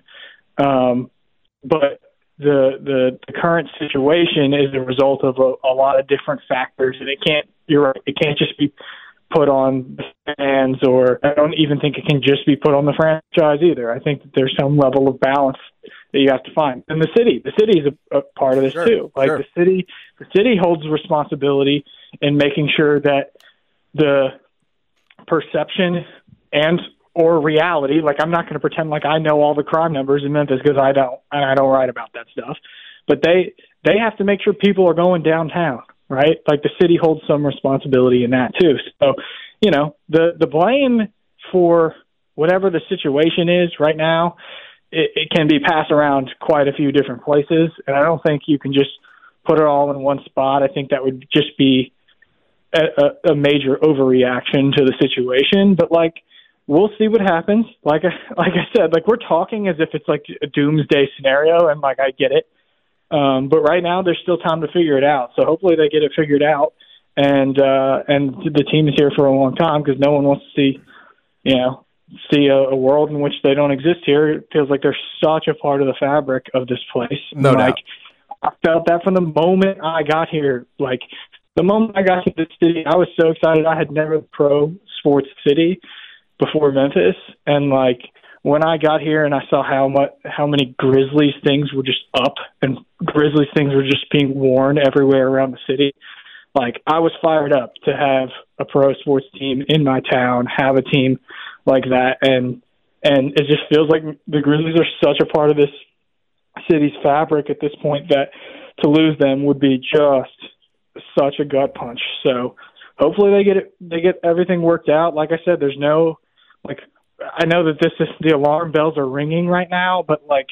but the current situation is a result of a lot of different factors, and you're right, it can't just be put on the fans, or I don't even think it can just be put on the franchise either. I think that there's some level of balance that you have to find. And the city is a part of this too. The city holds responsibility in making sure that the perception and or reality, I'm not going to pretend like I know all the crime numbers in Memphis because I don't, and I don't write about that stuff. But they have to make sure people are going downtown, right? The city holds some responsibility in that too. So, you know, the blame for whatever the situation is right now, it can be passed around quite a few different places, and I don't think you can just put it all in one spot. I think that would just be a major overreaction to the situation. But like, we'll see what happens. Like I said, like we're talking as if it's like a doomsday scenario, and like I get it. But right now, there's still time to figure it out. So hopefully they get it figured out, and the team is here for a long time because no one wants to see a world in which they don't exist here. It feels like they're such a part of the fabric of this place. No doubt. I felt that from the moment I got here. Like the moment I got to the city, I was so excited. I had never pro sports city before Memphis, and like when I got here and I saw how many Grizzlies things were just up and Grizzlies things were just being worn everywhere around the city, like I was fired up to have a pro sports team in my town, have a team like that, and it just feels like the Grizzlies are such a part of this city's fabric at this point that to lose them would be just such a gut punch. So hopefully they get everything worked out. Like I said, there's no like I know that the alarm bells are ringing right now, but like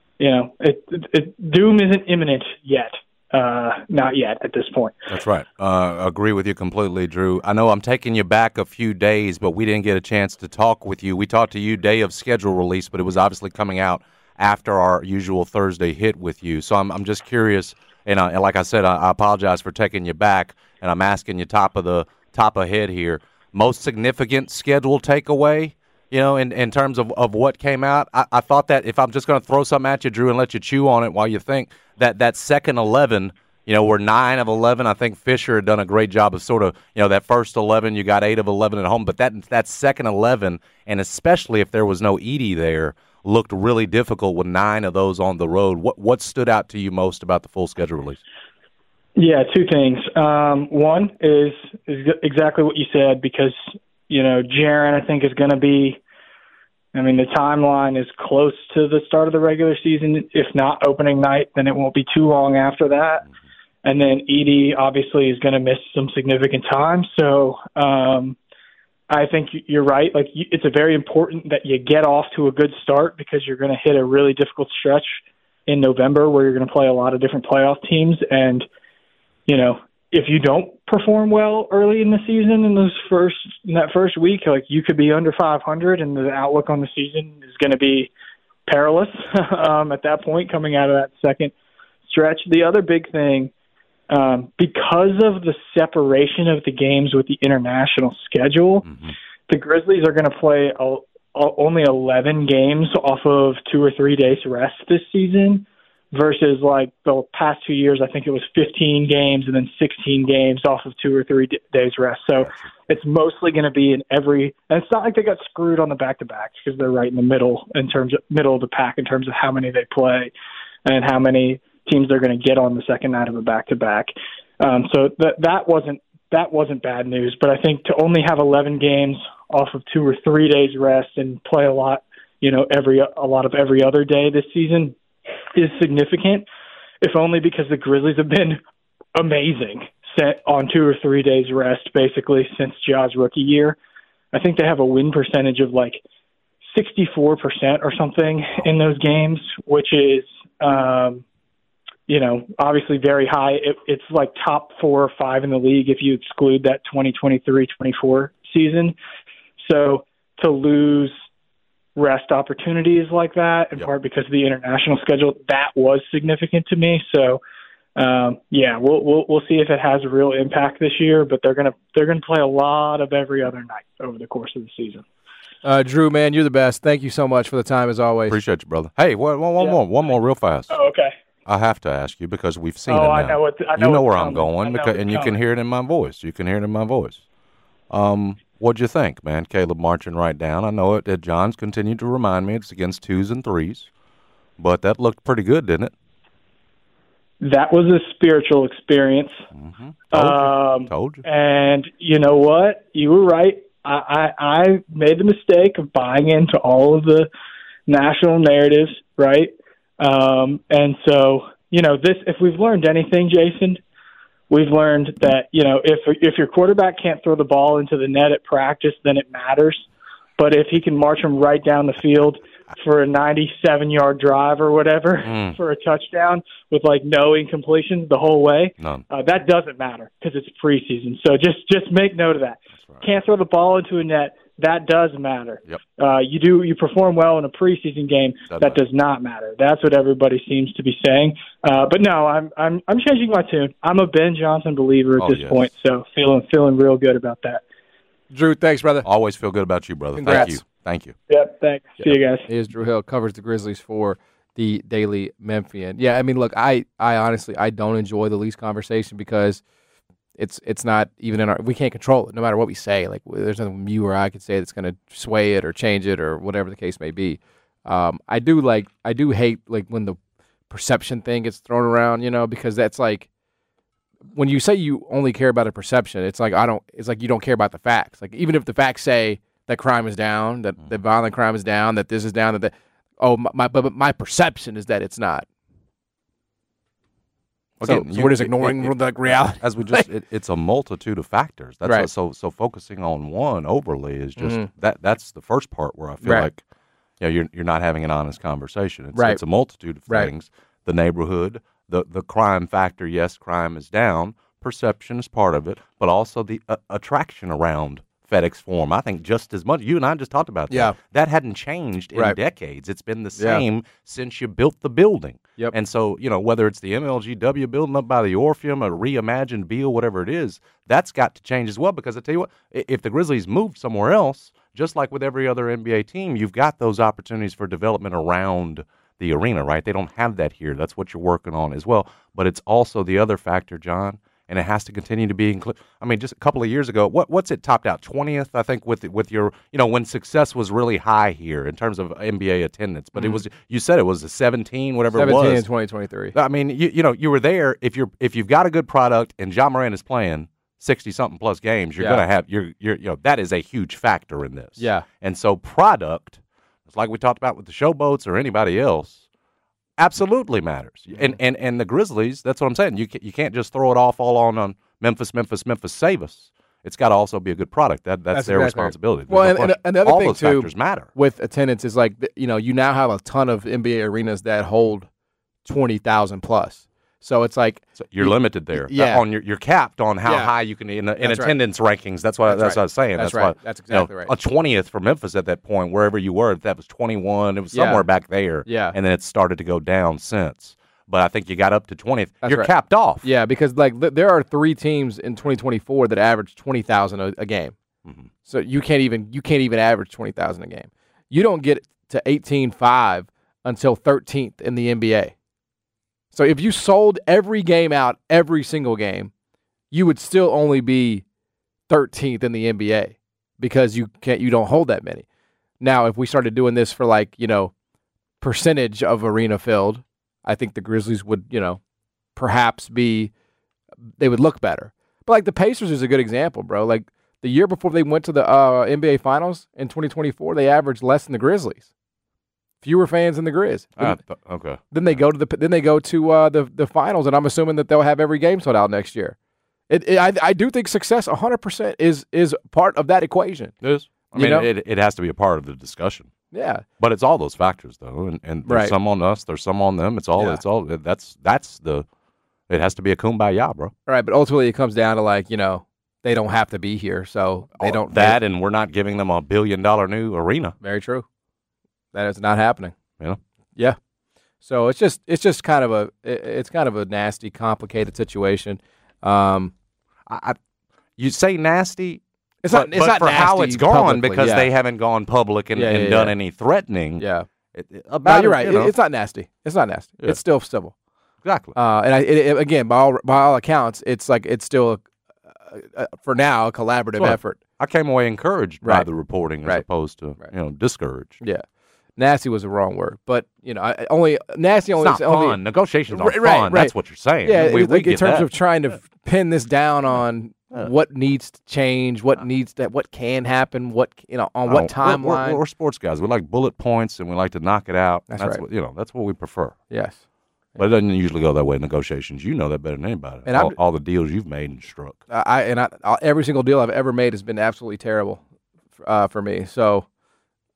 doom isn't imminent yet. Not yet at this point. That's right. Agree with you completely, Drew. I know I'm taking you back a few days, but we didn't get a chance to talk with you. We talked to you day of schedule release, but it was obviously coming out after our usual Thursday hit with you. So I'm just curious, and like I said, I apologize for taking you back, and I'm asking you top of head here. Most significant schedule takeaway, in terms of what came out? I thought that if I'm just going to throw something at you, Drew, and let you chew on it while you think, that second 11, we're 9 of 11. I think Fisher had done a great job of sort of, that first 11, you got 8 of 11 at home. But that second 11, and especially if there was no Edey there, looked really difficult with 9 of those on the road. What stood out to you most about the full schedule release? Yeah, 2 things. One is exactly what you said, because, Jaren, I think, is going to be, the timeline is close to the start of the regular season. If not opening night, then it won't be too long after that. And then Edey obviously is going to miss some significant time. So I think you're right. Like, it's very important that you get off to a good start, because you're going to hit a really difficult stretch in November where you're going to play a lot of different playoff teams. And, if you don't perform well early in the season in that first week, like, you could be under 500, and the outlook on the season is going to be perilous at that point coming out of that second stretch. The other big thing, because of the separation of the games with the international schedule, the Grizzlies are going to play only 11 games off of 2 or 3 days rest this season, versus like the past 2 years, I think it was 15 games and then 16 games off of 2 or 3 days rest. So it's mostly going to be and it's not like they got screwed on the back-to-backs, because they're right in the middle of the pack in terms of how many they play and how many teams they're going to get on the second night of a back-to-back. So that wasn't bad news. But I think to only have 11 games off of 2 or 3 days rest and play a lot of every other day this season is significant, if only because the Grizzlies have been amazing on 2 or 3 days rest basically since Ja's rookie year. I think they have a win percentage of like 64% or something in those games, which is obviously very high. It's like top 4 or 5 in the league if you exclude that 2023-24 season. So to lose rest opportunities like that, in part because of the international schedule, that was significant to me. So we'll see if it has a real impact this year, but they're gonna play a lot of every other night over the course of the season. Drew, man, you're the best. Thank you so much for the time, as always. Appreciate you, brother. Hey, one more real fast. Oh, okay. I have to ask you, because we've seen it now. I know where I'm going, and you can hear it in my voice. What'd you think, man? Caleb marching right down. I know that John's continued to remind me it's against 2s and 3s, but that looked pretty good, didn't it? That was a spiritual experience. Told you. And you know what? You were right. I made the mistake of buying into all of the national narratives, right? And so, if we've learned anything, Jason, we've learned that, if your quarterback can't throw the ball into the net at practice, then it matters. But if he can march them right down the field for a 97-yard drive or whatever for a touchdown with like no incompletions the whole way, that doesn't matter because it's preseason. So just make note of that. Right. Can't throw the ball into a net. That does matter. Yep. You perform well in a preseason game. That does not matter. That's what everybody seems to be saying. But no, I'm changing my tune. I'm a Ben Johnson believer at this point. So feeling real good about that. Drew, thanks, brother. Always feel good about you, brother. Congrats. Thank you. Yep, thanks. See you guys. Here's Drew Hill, covers the Grizzlies for the Daily Memphian. Yeah, I mean, look, I honestly don't enjoy the lease conversation because it's not even in our. We can't control it, no matter what we say. Like, there's nothing you or I could say that's going to sway it or change it or whatever the case may be. I do hate like when the perception thing gets thrown around, because that's like when you say you only care about a perception, it's like you don't care about the facts. Like, even if the facts say that crime is down, that violent crime is down, that this is down, but my perception is that it's not. Again, so we're just ignoring reality. As we just, it's a multitude of factors. That's right. So focusing on one overly is just that's the first part where I feel like you're not having an honest conversation. It's a multitude of things. The neighborhood, the crime factor. Yes, crime is down. Perception is part of it, but also the attraction around FedEx Forum. I think just as much. You and I just talked about that. Yeah. That hadn't changed in decades. It's been the same since you built the building. Yep. And so, whether it's the MLGW building up by the Orpheum, a reimagined Beale, whatever it is, that's got to change as well. Because I tell you what, if the Grizzlies moved somewhere else, just like with every other NBA team, you've got those opportunities for development around the arena, right? They don't have that here. That's what you're working on as well. But it's also the other factor, John, and it has to continue to be included. I mean, just a couple of years ago, what's it topped out 20th? I think with your when success was really high here in terms of NBA attendance. But it was, you said it was a 17, whatever it was. 17 in 2023. I mean, you were there. If you've got a good product and Ja Morant is playing 60-something plus games, you're gonna have that is a huge factor in this. Yeah. And so product, it's like we talked about with the Showboats or anybody else, absolutely matters. And the Grizzlies, that's what I'm saying. You can't just throw it all on Memphis, save us. It's got to also be a good product. That's their exactly responsibility. Well, and the other all thing, those too, factors matter. With attendance is like, you now have a ton of NBA arenas that hold 20,000 plus. So it's like you're limited there. Yeah. You're capped on how high you can in attendance rankings. That's what I was saying. That's right. That's exactly right. A 20th for Memphis at that point, wherever you were, that was 21. It was somewhere back there. Yeah. And then it started to go down since. But I think you got up to 20th. You're capped off. Yeah, because there are 3 teams in 2024 that average 20,000 a game. Mm-hmm. So you can't even average 20,000 a game. You don't get to 18-5 until 13th in the NBA. So if you sold every game out, every single game, you would still only be 13th in the NBA because you don't hold that many. Now, if we started doing this for percentage of arena filled, I think the Grizzlies would, perhaps they would look better. But like the Pacers is a good example, bro. Like the year before they went to the NBA Finals in 2024, they averaged less than the Grizzlies. Fewer fans than the Grizz. Okay. Then they go to the finals, and I'm assuming that they'll have every game sold out next year. I do think success 100% is part of that equation. It is. I mean, it has to be a part of the discussion. Yeah. But it's all those factors though, and there's some on us, there's some on them. It has to be a kumbaya, bro. Right, but ultimately it comes down to they don't have to be here, so they don't. And we're not giving them $1 billion new arena. Very true. That is not happening. Yeah. So it's just kind of a nasty, complicated situation. You say nasty. It's not for nasty how it's gone publicly, because they haven't gone public and done any threatening. Yeah. You're right. It's not nasty. It's not nasty. Yeah. It's still civil. Exactly. And again, by all accounts, it's still for now a collaborative effort. I came away encouraged by the reporting as opposed to discouraged. Yeah. Nasty was the wrong word, but only nasty. It's not fun. Negotiations aren't fun. Right. That's what you're saying. Yeah, we in terms that. of trying to pin this down on what needs to change, what can happen, what timeline. We're sports guys. We like bullet points and we like to knock it out. That's right. That's what we prefer. Yes, but it doesn't usually go that way in negotiations. You know that better than anybody. And all the deals you've made and struck. Every single deal I've ever made has been absolutely terrible for me. So.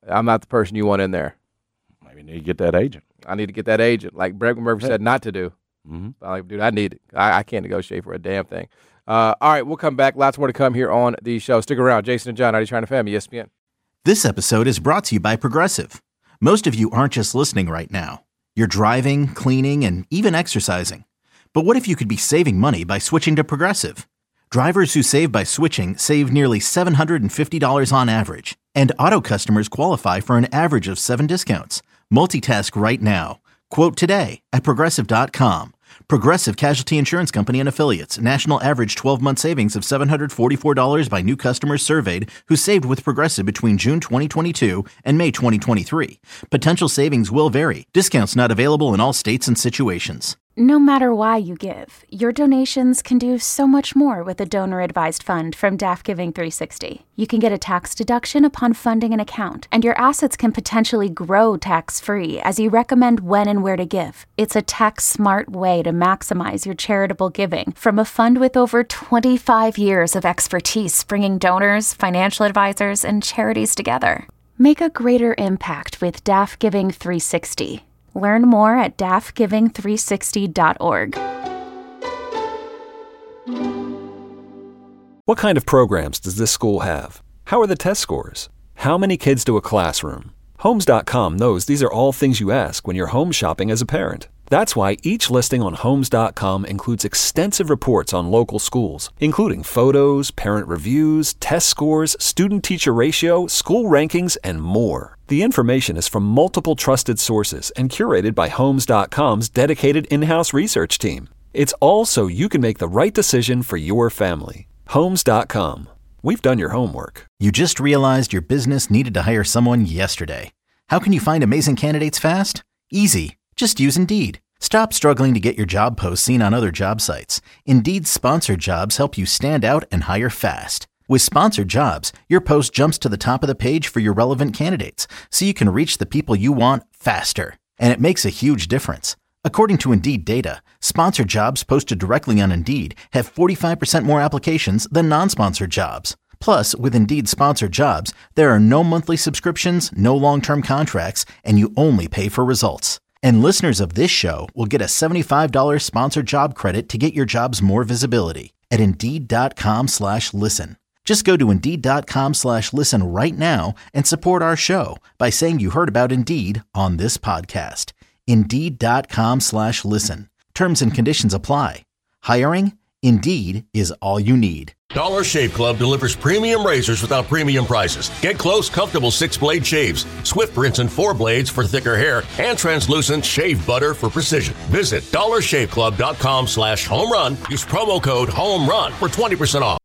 I'm not the person you want in there. Maybe you need to get that agent. I need to get that agent, like Brett Murphy said not to do. Mm-hmm. I'm like, dude, I need it. I can't negotiate for a damn thing. All right, we'll come back. Lots more to come here on the show. Stick around. Jason and John, 99 FM, ESPN. This episode is brought to you by Progressive. Most of you aren't just listening right now. You're driving, cleaning, and even exercising. But what if you could be saving money by switching to Progressive? Drivers who save by switching save nearly $750 on average. And auto customers qualify for an average of 7 discounts. Multitask right now. Quote today at Progressive.com. Progressive Casualty Insurance Company and Affiliates. National average 12-month savings of $744 by new customers surveyed who saved with Progressive between June 2022 and May 2023. Potential savings will vary. Discounts not available in all states and situations. No matter why you give, your donations can do so much more with a donor-advised fund from DAF Giving 360. You can get a tax deduction upon funding an account, and your assets can potentially grow tax-free as you recommend when and where to give. It's a tax-smart way to maximize your charitable giving from a fund with over 25 years of expertise bringing donors, financial advisors, and charities together. Make a greater impact with DAF Giving 360. Learn more at dafgiving360.org. What kind of programs does this school have? How are the test scores? How many kids do a classroom? Homes.com knows these are all things you ask when you're home shopping as a parent. That's why each listing on Homes.com includes extensive reports on local schools, including photos, parent reviews, test scores, student-teacher ratio, school rankings, and more. The information is from multiple trusted sources and curated by Homes.com's dedicated in-house research team. It's all so you can make the right decision for your family. Homes.com. We've done your homework. You just realized your business needed to hire someone yesterday. How can you find amazing candidates fast? Easy. Just use Indeed. Stop struggling to get your job posts seen on other job sites. Indeed's sponsored jobs help you stand out and hire fast. With sponsored jobs, your post jumps to the top of the page for your relevant candidates, so you can reach the people you want faster. And it makes a huge difference. According to Indeed data, sponsored jobs posted directly on Indeed have 45% more applications than non-sponsored jobs. Plus, with Indeed sponsored jobs, there are no monthly subscriptions, no long-term contracts, and you only pay for results. And listeners of this show will get a $75 sponsored job credit to get your jobs more visibility at Indeed.com/listen. Just go to Indeed.com/listen right now and support our show by saying you heard about Indeed on this podcast. Indeed.com/listen. Terms and conditions apply. Hiring? Indeed is all you need. Dollar Shave Club delivers premium razors without premium prices. Get close, comfortable 6-blade shaves, swift rinse and 4 blades for thicker hair, and translucent shave butter for precision. Visit dollarshaveclub.com/homerun. Use promo code HOMERUN for 20% off.